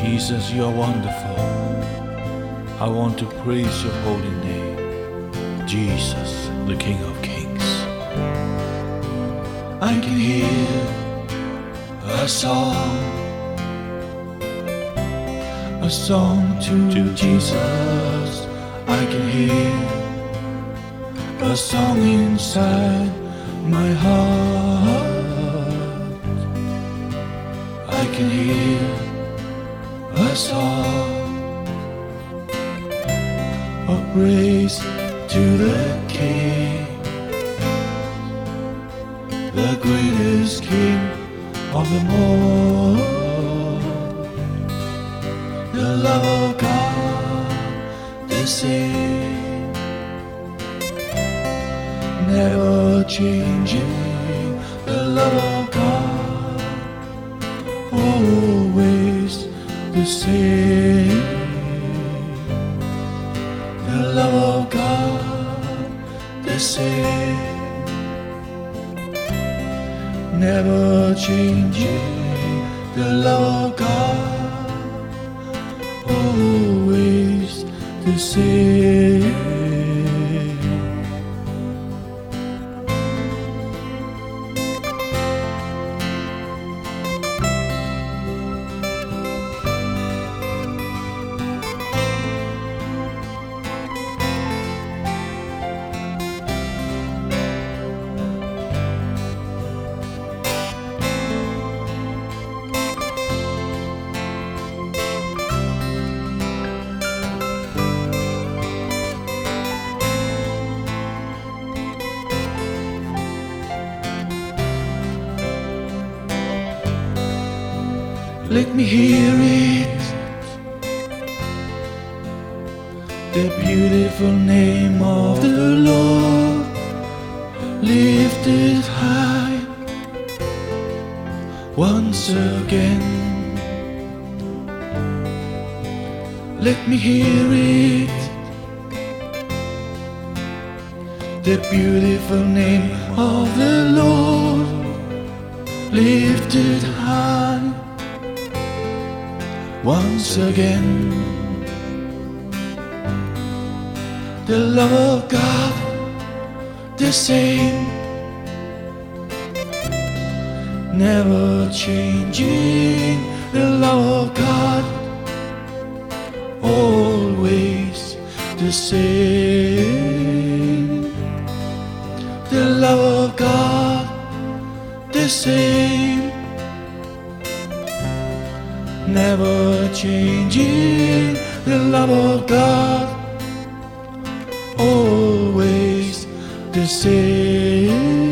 Jesus, you are wonderful. I want to praise your holy name. Jesus, the King of Kings. I can hear a song to Jesus. I can hear a song inside my heart. I can hear a song of praise to the King, the greatest King of them all. The love of God, the same, never changing. The love of God, always the same. The love of God, the same, never changing. The love of God, always the same. Let me hear it, the beautiful name of the Lord, lifted high once again. Let me hear it, the beautiful name of the Lord, lifted high once again. The love of God, the same, never changing. The love of God, always the same. The love of God, the same, never changing. The love of God, always the same.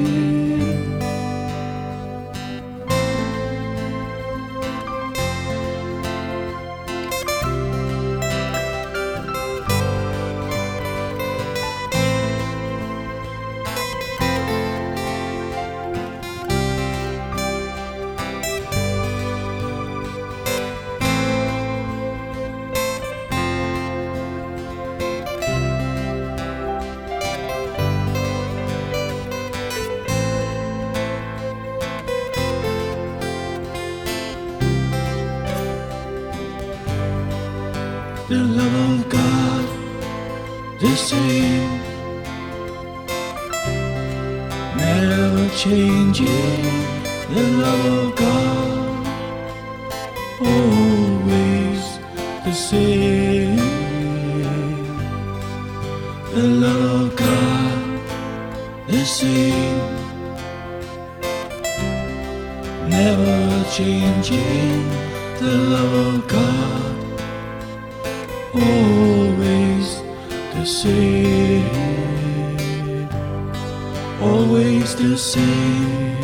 The love of God, the same, never changing. The love of God, always the same. The love of God, the same, never changing. The love of God, always the same, always the same.